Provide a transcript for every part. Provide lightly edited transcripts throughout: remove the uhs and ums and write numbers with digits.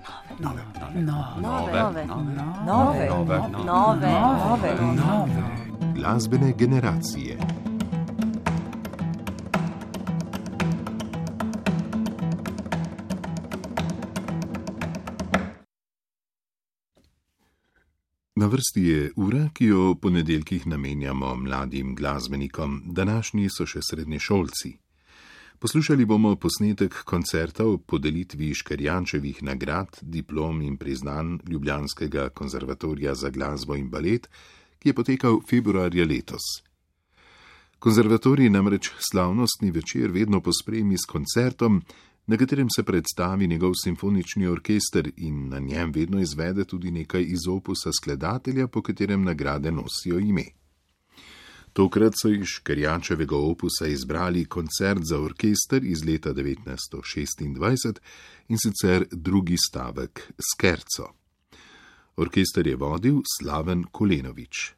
Glasbene generacije. Na vrsti je ura, ki jo v ponedeljkih namenjamo mladim glasbenikom, današnji so še srednješolci. Poslušali bomo posnetek koncerta o podelitvi Škerjančevih nagrad, diplom in priznanj Ljubljanskega konzervatorija za glasbo in balet, ki je potekal februarja letos. Konzervatorij namreč slavnostni večer vedno pospremi s koncertom, na katerem se predstavi njegov simfonični orkester in na njem vedno izvede tudi nekaj iz opusa skladatelja, po katerem nagrade nosijo ime. Tokrat so iz Škerjančevega opusa izbrali koncert za orkester iz leta 1926 in sicer drugi stavek Scherzo. Orkester je vodil Slaven Kolenovič.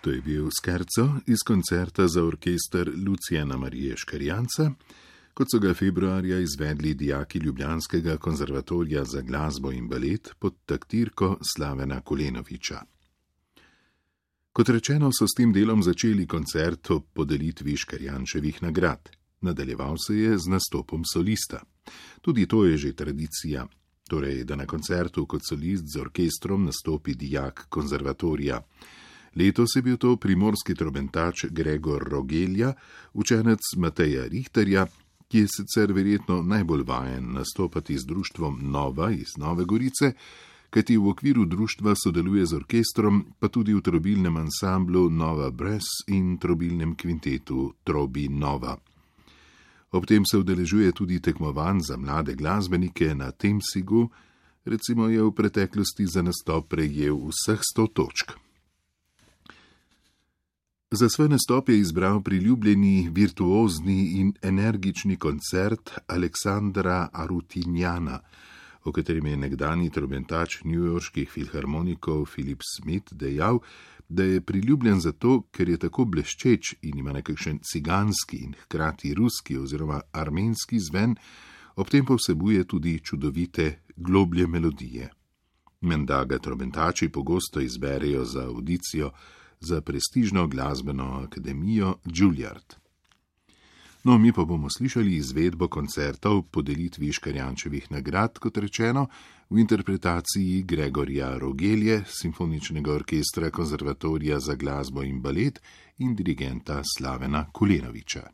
To je bil scherzo iz koncerta za orkester Lucijana Marije Škarjanca, kot so ga februarja izvedli dijaki Ljubljanskega konzervatorija za glasbo in balet pod taktirko Slavena Kulenoviča. Kot rečeno, so s tem delom začeli koncert ob podelitvi Škarjančevih nagrad. Nadaljeval se je z nastopom solista. Tudi to je že tradicija, torej da na koncertu kot solist z orkestrom nastopi dijak konzervatorija. Letos je bil to primorski trobentač Gregor Rogelja, učenec Mateja Richterja, ki je sicer verjetno najbolj vajen nastopati z društvom Nova iz Nove Gorice, kajti v okviru društva sodeluje z orkestrom, pa tudi v trobilnem ansamblu Nova Brez in trobilnem kvintetu Trobi Nova. Ob tem se udeležuje tudi tekmovanj za mlade glasbenike na Temsigu, recimo je v preteklosti za nastop prejel vseh 100 točk. Za svoj nastop je izbral priljubljeni, virtuozni in energični koncert Aleksandra Arutinjana, o katerem je nekdani trobentač newyorških filharmonikov Philip Smith dejal, da je priljubljen zato, ker je tako bleščeč in ima nekakšen ciganski in hkrati ruski oziroma armenski zven, ob tem pa vsebuje tudi čudovite, globlje melodije. Menda ga trobentači pogosto izberejo za audicijo za prestižno glasbeno akademijo Juilliard. No, mi pa bomo slišali izvedbo koncerta v podelitvi Škarjančevih nagrad, kot rečeno, v interpretaciji Gregorja Rogelje, simfoničnega orkestra Konzervatorija za glasbo in balet in dirigenta Slavena Kulenoviča.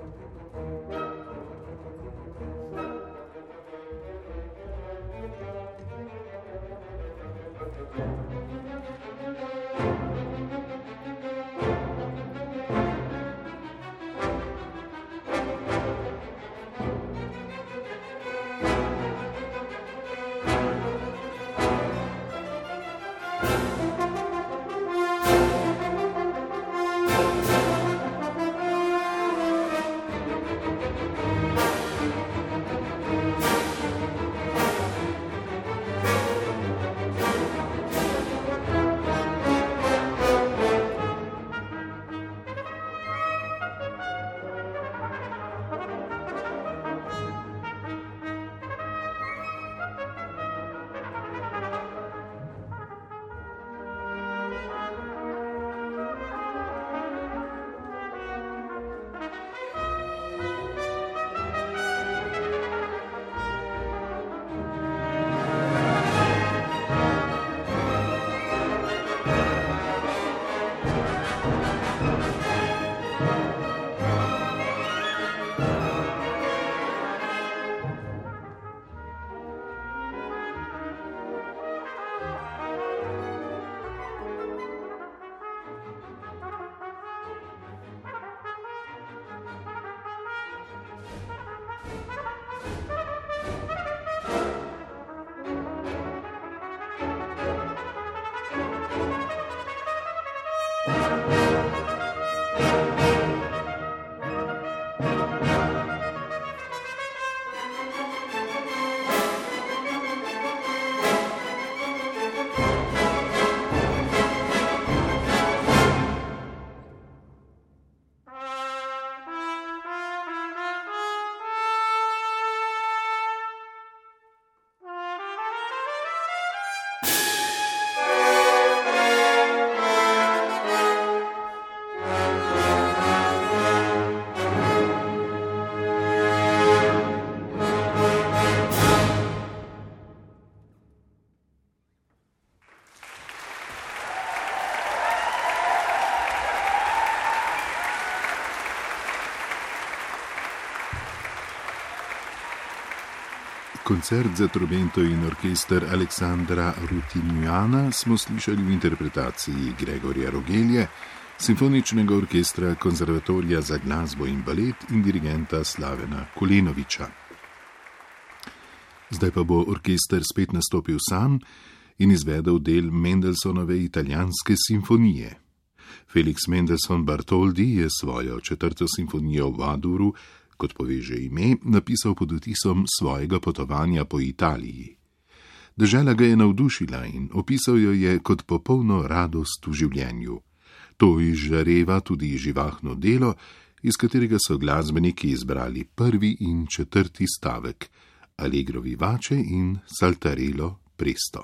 Koncert za trobento in orkester Aleksandra Rutinjana smo slišali v interpretaciji Gregorja Rogelje, simfoničnega orkestra Konzervatorija za glasbo in balet in dirigenta Slavena Kolenoviča. Zdaj pa bo orkester spet nastopil sam in izvedel del Mendelssohnove italijanske simfonije. Felix Mendelssohn Bartholdy je svojo 4. simfonijo v A-duru, kot pove že ime, napisal pod vtisom svojega potovanja po Italiji. Dežela ga je navdušila in opisal jo je kot popolno radost v življenju. To izžareva tudi živahno delo, iz katerega so glasbeniki izbrali 1. in 4. stavek, Allegro vivace in Saltarello presto.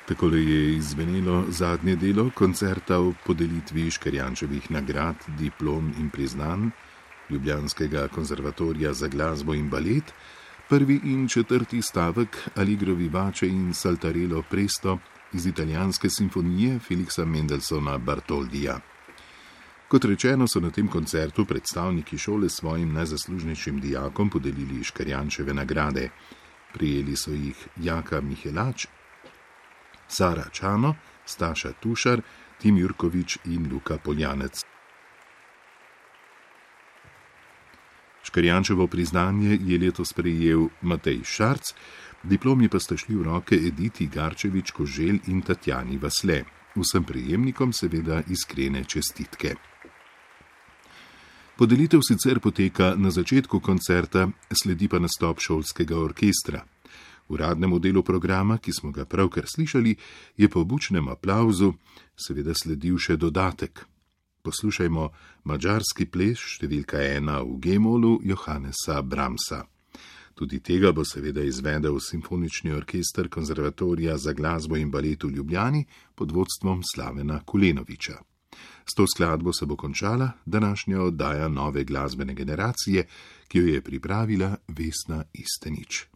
Takole je izvenelo zadnje delo koncerta v podelitvi Škerjančevih nagrad, diplom in priznanj Ljubljanskega konzervatorija za glasbo in balet, prvi in četrti stavek Allegro vivace in Saltarello presto iz italijanske simfonije Felixa Mendelssohna Bartoldija. Kot rečeno, so na tem koncertu predstavniki šole svojim najzaslužnejšim dijakom podelili Škerjančeve nagrade. Prijeli so jih Jaka Mihelač, Sara Čano, Staša Tušar, Tim Jurkovič in Luka Poljanec. Škerjančevo priznanje je letos prejel Matej Šarc, diplomi pa sta šli v roke Editi Garčevič-Koželj in Tatjani Vasle. Vsem prejemnikom seveda iskrene čestitke. Podelitev sicer poteka na začetku koncerta, sledi pa nastop šolskega orkestra. Uradnemu delu programa, ki smo ga pravkar slišali, je po bučnem aplavzu seveda sledil še dodatek. Poslušajmo madžarski ples številka 1 v G-molu Johannesa Brahmsa. Tudi tega bo seveda izvedel Simfonični orkester Konzervatorija za glasbo in balet v Ljubljani pod vodstvom Slavena Kulenoviča. S to skladbo se bo končala današnja oddaja Nove glasbene generacije, ki jo je pripravila Vesna Istenič.